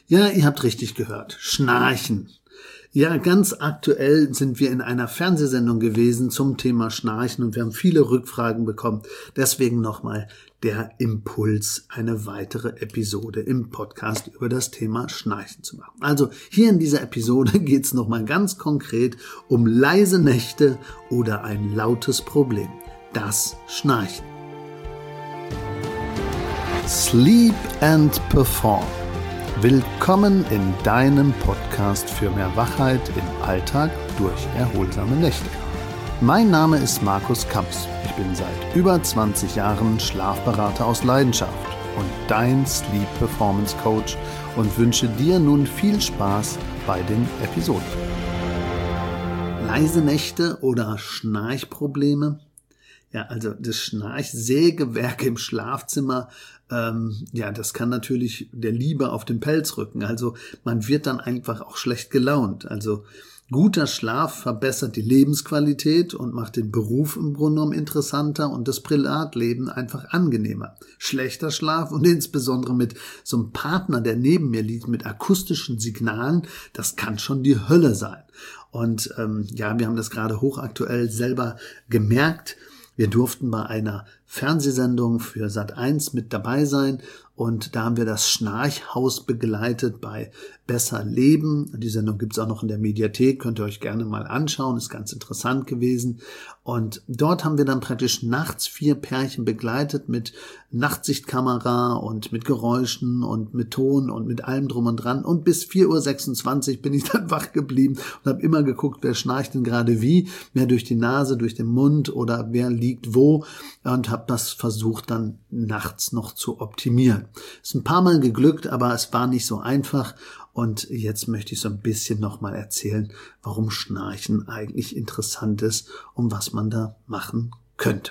Ja, ihr habt richtig gehört. Schnarchen. Ja, ganz aktuell sind wir in einer Fernsehsendung gewesen zum Thema Schnarchen und wir haben viele Rückfragen bekommen. Deswegen nochmal der Impuls, eine weitere Episode im Podcast über das Thema Schnarchen zu machen. Also hier in dieser Episode geht es nochmal ganz konkret um leise Nächte oder ein lautes Problem. Das Schnarchen. Sleep and Perform. Willkommen in deinem Podcast für mehr Wachheit im Alltag durch erholsame Nächte. Mein Name ist Markus Kamps. Ich bin seit über 20 Jahren Schlafberater aus Leidenschaft und dein Sleep Performance Coach und wünsche dir nun viel Spaß bei den Episoden. Leise Nächte oder Schnarchprobleme? Ja, also das Schnarchsägewerk im Schlafzimmer, das kann natürlich der Liebe auf den Pelz rücken. Also man wird dann einfach auch schlecht gelaunt. Also guter Schlaf verbessert die Lebensqualität und macht den Beruf im Grunde genommen interessanter und das Privatleben einfach angenehmer. Schlechter Schlaf und insbesondere mit so einem Partner, der neben mir liegt, mit akustischen Signalen, das kann schon die Hölle sein. Und wir haben das gerade hochaktuell selber gemerkt. Wir durften bei einer Fernsehsendung für Sat.1 mit dabei sein und da haben wir das Schnarchhaus begleitet bei Besser Leben. Die Sendung gibt's auch noch in der Mediathek, könnt ihr euch gerne mal anschauen, ist ganz interessant gewesen. Und dort haben wir dann praktisch nachts 4 Pärchen begleitet mit Nachtsichtkamera und mit Geräuschen und mit Ton und mit allem drum und dran. Und bis 4:26 Uhr bin ich dann wach geblieben und habe immer geguckt, wer schnarcht denn gerade wie, mehr durch die Nase, durch den Mund oder wer liegt wo und habe das versucht dann nachts noch zu optimieren. Ist ein paar Mal geglückt, aber es war nicht so einfach. Und jetzt möchte ich so ein bisschen nochmal erzählen, warum Schnarchen eigentlich interessant ist und was man da machen könnte.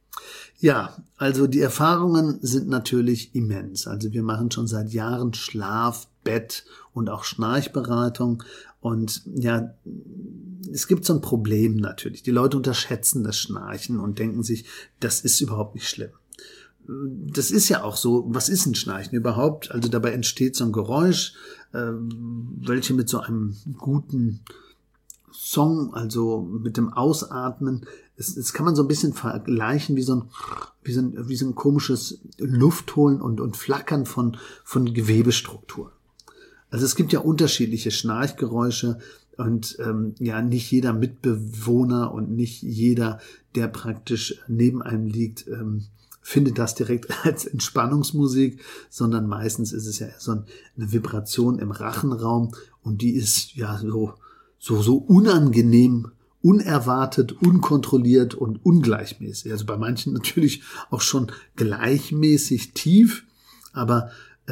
Ja, also die Erfahrungen sind natürlich immens. Also wir machen schon seit Jahren Schlaf, Bett und auch Schnarchberatung. Und ja, es gibt so ein Problem natürlich. Die Leute unterschätzen das Schnarchen und denken sich, das ist überhaupt nicht schlimm. Das ist ja auch so, was ist ein Schnarchen überhaupt? Also dabei entsteht so ein Geräusch, welche mit so einem guten Song, also mit dem Ausatmen, das kann man so ein bisschen vergleichen wie so ein komisches Luftholen und Flackern von Gewebestrukturen. Also es gibt ja unterschiedliche Schnarchgeräusche und nicht jeder Mitbewohner und nicht jeder, der praktisch neben einem liegt, findet das direkt als Entspannungsmusik, sondern meistens ist es ja so eine Vibration im Rachenraum und die ist ja so unangenehm, unerwartet, unkontrolliert und ungleichmäßig. Also bei manchen natürlich auch schon gleichmäßig tief, aber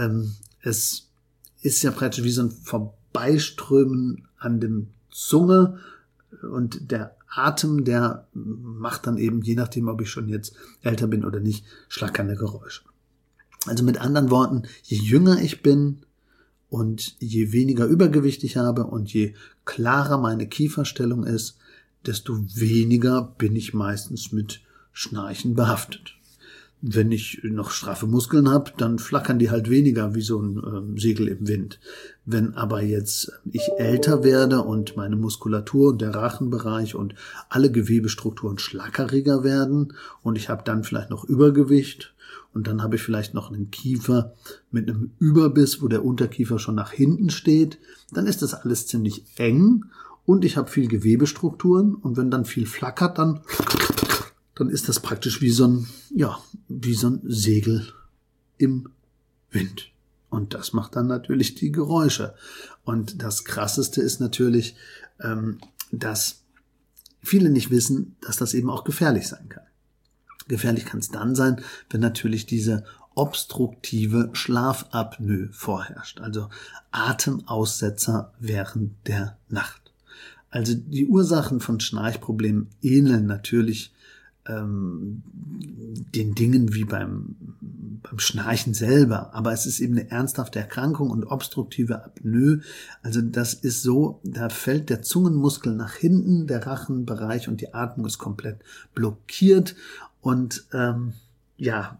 es ist ja praktisch wie so ein Vorbeiströmen an dem Zunge und der Atem, der macht dann eben, je nachdem, ob ich schon jetzt älter bin oder nicht, schlackernde Geräusche. Also mit anderen Worten, je jünger ich bin und je weniger Übergewicht ich habe und je klarer meine Kieferstellung ist, desto weniger bin ich meistens mit Schnarchen behaftet. Wenn ich noch straffe Muskeln habe, dann flackern die halt weniger wie so ein Segel im Wind. Wenn aber jetzt ich älter werde und meine Muskulatur und der Rachenbereich und alle Gewebestrukturen schlackeriger werden und ich habe dann vielleicht noch Übergewicht und dann habe ich vielleicht noch einen Kiefer mit einem Überbiss, wo der Unterkiefer schon nach hinten steht, dann ist das alles ziemlich eng und ich habe viel Gewebestrukturen und wenn dann viel flackert, dann ist das praktisch wie so ein Segel im Wind. Und das macht dann natürlich die Geräusche. Und das Krasseste ist natürlich, dass viele nicht wissen, dass das eben auch gefährlich sein kann. Gefährlich kann es dann sein, wenn natürlich diese obstruktive Schlafapnoe vorherrscht, also Atemaussetzer während der Nacht. Also die Ursachen von Schnarchproblemen ähneln natürlich den Dingen wie beim Schnarchen selber, aber es ist eben eine ernsthafte Erkrankung und obstruktive Apnoe, also das ist so, da fällt der Zungenmuskel nach hinten, der Rachenbereich und die Atmung ist komplett blockiert und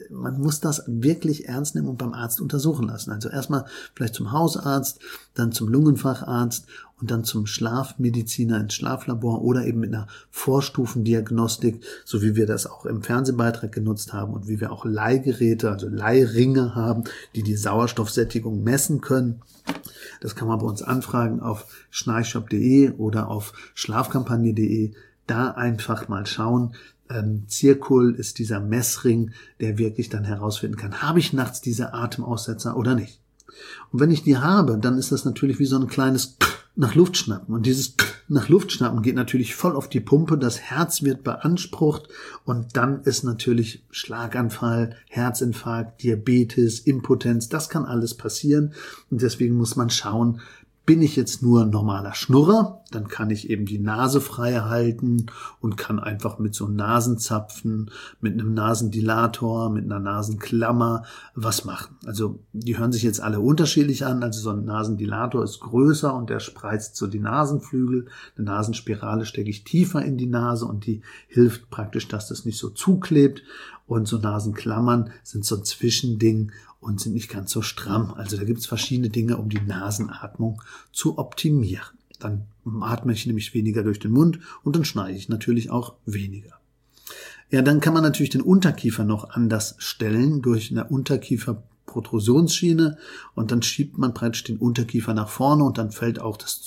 man muss das wirklich ernst nehmen und beim Arzt untersuchen lassen. Also erstmal vielleicht zum Hausarzt, dann zum Lungenfacharzt und dann zum Schlafmediziner ins Schlaflabor oder eben mit einer Vorstufendiagnostik, so wie wir das auch im Fernsehbeitrag genutzt haben und wie wir auch Leihgeräte, also Leihringe haben, die die Sauerstoffsättigung messen können. Das kann man bei uns anfragen auf schnarchshop.de oder auf schlafkampagne.de. Da einfach mal schauen. Circul ist dieser Messring, der wirklich dann herausfinden kann, habe ich nachts diese Atemaussetzer oder nicht. Und wenn ich die habe, dann ist das natürlich wie so ein kleines nach Luft schnappen. Und dieses nach Luft schnappen geht natürlich voll auf die Pumpe, das Herz wird beansprucht und dann ist natürlich Schlaganfall, Herzinfarkt, Diabetes, Impotenz, das kann alles passieren. Und deswegen muss man schauen, bin ich jetzt nur normaler Schnurrer, dann kann ich eben die Nase frei halten und kann einfach mit so einem Nasenzapfen, mit einem Nasendilator, mit einer Nasenklammer was machen. Also die hören sich jetzt alle unterschiedlich an. Also so ein Nasendilator ist größer und der spreizt so die Nasenflügel. Eine Nasenspirale stecke ich tiefer in die Nase und die hilft praktisch, dass das nicht so zuklebt. Und so Nasenklammern sind so ein Zwischending und sind nicht ganz so stramm. Also da gibt es verschiedene Dinge, um die Nasenatmung zu optimieren. Dann atme ich nämlich weniger durch den Mund und dann schneide ich natürlich auch weniger. Ja, dann kann man natürlich den Unterkiefer noch anders stellen durch eine Unterkieferprotrusionsschiene und dann schiebt man praktisch den Unterkiefer nach vorne und dann fällt auch das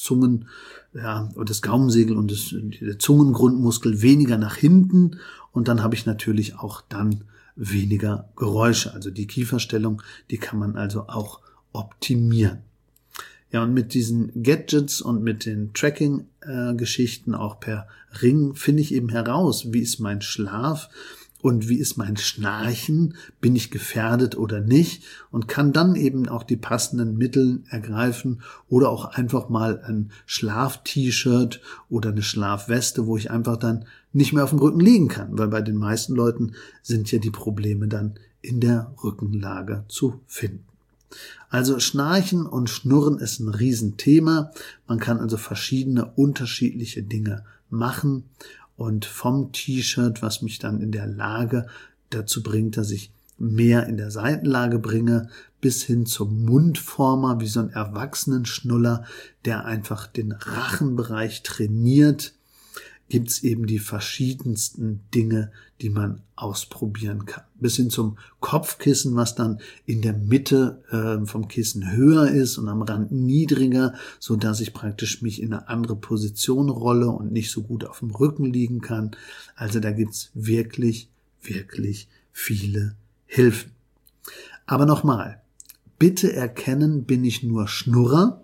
und das Gaumensegel und der Zungengrundmuskel weniger nach hinten und dann habe ich natürlich auch dann weniger Geräusche. Also die Kieferstellung, die kann man also auch optimieren. Ja, und mit diesen Gadgets und mit den Tracking-Geschichten auch per Ring finde ich eben heraus, wie ist mein Schlaf und wie ist mein Schnarchen, bin ich gefährdet oder nicht und kann dann eben auch die passenden Mittel ergreifen oder auch einfach mal ein Schlaf-T-Shirt oder eine Schlafweste, wo ich einfach dann nicht mehr auf dem Rücken liegen kann, weil bei den meisten Leuten sind ja die Probleme dann in der Rückenlage zu finden. Also Schnarchen und Schnurren ist ein Riesenthema. Man kann also verschiedene unterschiedliche Dinge machen und vom T-Shirt, was mich dann in der Lage dazu bringt, dass ich mehr in der Seitenlage bringe, bis hin zum Mundformer, wie so ein Erwachsenenschnuller, der einfach den Rachenbereich trainiert, gibt's eben die verschiedensten Dinge, die man ausprobieren kann. Bis hin zum Kopfkissen, was dann in der Mitte vom Kissen höher ist und am Rand niedriger, so dass ich praktisch mich in eine andere Position rolle und nicht so gut auf dem Rücken liegen kann. Also da gibt's wirklich, wirklich viele Hilfen. Aber nochmal, bitte erkennen, bin ich nur Schnurrer?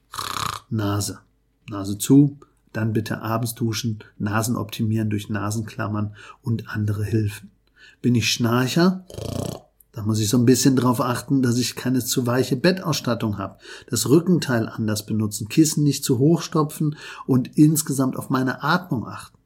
Nase zu. Dann bitte abends duschen, Nasen optimieren durch Nasenklammern und andere Hilfen. Bin ich Schnarcher? Da muss ich so ein bisschen drauf achten, dass ich keine zu weiche Bettausstattung habe. Das Rückenteil anders benutzen, Kissen nicht zu hoch stopfen und insgesamt auf meine Atmung achten.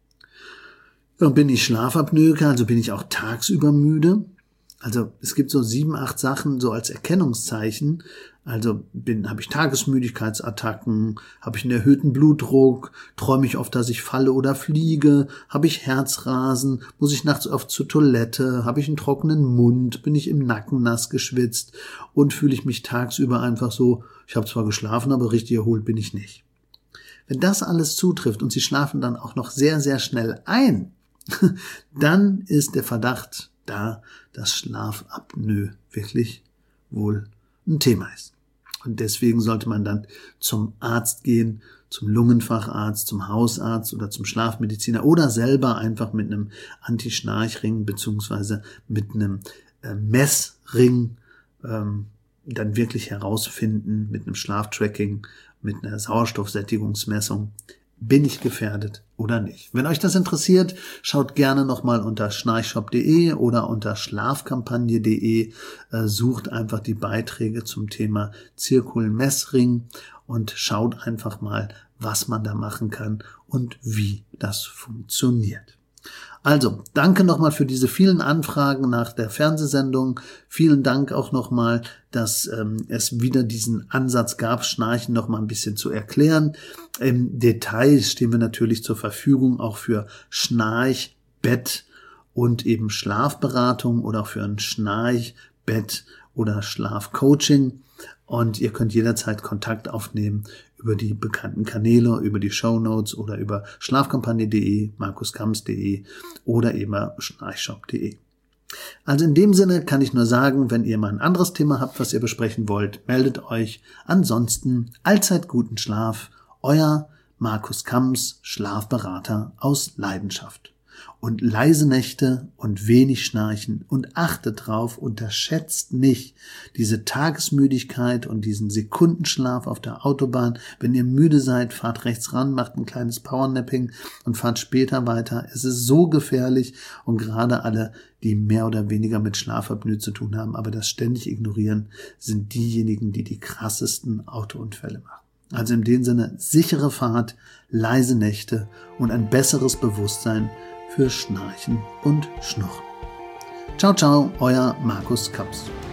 Und bin ich Schlafapnoeker, also bin ich auch tagsüber müde? Also es gibt so 7, 8 Sachen so als Erkennungszeichen. Also habe ich Tagesmüdigkeitsattacken, habe ich einen erhöhten Blutdruck, träume ich oft, dass ich falle oder fliege, habe ich Herzrasen, muss ich nachts oft zur Toilette, habe ich einen trockenen Mund, bin ich im Nacken nass geschwitzt und fühle ich mich tagsüber einfach so, ich habe zwar geschlafen, aber richtig erholt bin ich nicht. Wenn das alles zutrifft und Sie schlafen dann auch noch sehr, sehr schnell ein, dann ist der Verdacht da, dass Schlafapnoe wirklich wohl ein Thema ist. Und deswegen sollte man dann zum Arzt gehen, zum Lungenfacharzt, zum Hausarzt oder zum Schlafmediziner oder selber einfach mit einem Anti-Schnarchring beziehungsweise mit einem Messring dann wirklich herausfinden, mit einem Schlaftracking, mit einer Sauerstoffsättigungsmessung, bin ich gefährdet oder nicht? Wenn euch das interessiert, schaut gerne nochmal unter schnarchshop.de oder unter schlafkampagne.de, sucht einfach die Beiträge zum Thema Circul-Messring und schaut einfach mal, was man da machen kann und wie das funktioniert. Also, danke nochmal für diese vielen Anfragen nach der Fernsehsendung. Vielen Dank auch nochmal, dass es wieder diesen Ansatz gab, Schnarchen nochmal ein bisschen zu erklären. Im Detail stehen wir natürlich zur Verfügung, auch für Schnarchbett und eben Schlafberatung oder auch für ein Schnarchbett oder Schlafcoaching. Und ihr könnt jederzeit Kontakt aufnehmen über die bekannten Kanäle, über die Shownotes oder über schlafkampagne.de, markuskamms.de oder eben schnarchshop.de. Also in dem Sinne kann ich nur sagen, wenn ihr mal ein anderes Thema habt, was ihr besprechen wollt, meldet euch. Ansonsten allzeit guten Schlaf, euer Markus Kamms, Schlafberater aus Leidenschaft. Und leise Nächte und wenig Schnarchen und achtet drauf, unterschätzt nicht diese Tagesmüdigkeit und diesen Sekundenschlaf auf der Autobahn. Wenn ihr müde seid, fahrt rechts ran, macht ein kleines Powernapping und fahrt später weiter. Es ist so gefährlich und gerade alle, die mehr oder weniger mit Schlafapnoe zu tun haben, aber das ständig ignorieren, sind diejenigen, die die krassesten Autounfälle machen. Also in dem Sinne sichere Fahrt, leise Nächte und ein besseres Bewusstsein für Schnarchen und Schnurren. Ciao, ciao, euer Markus Kamms.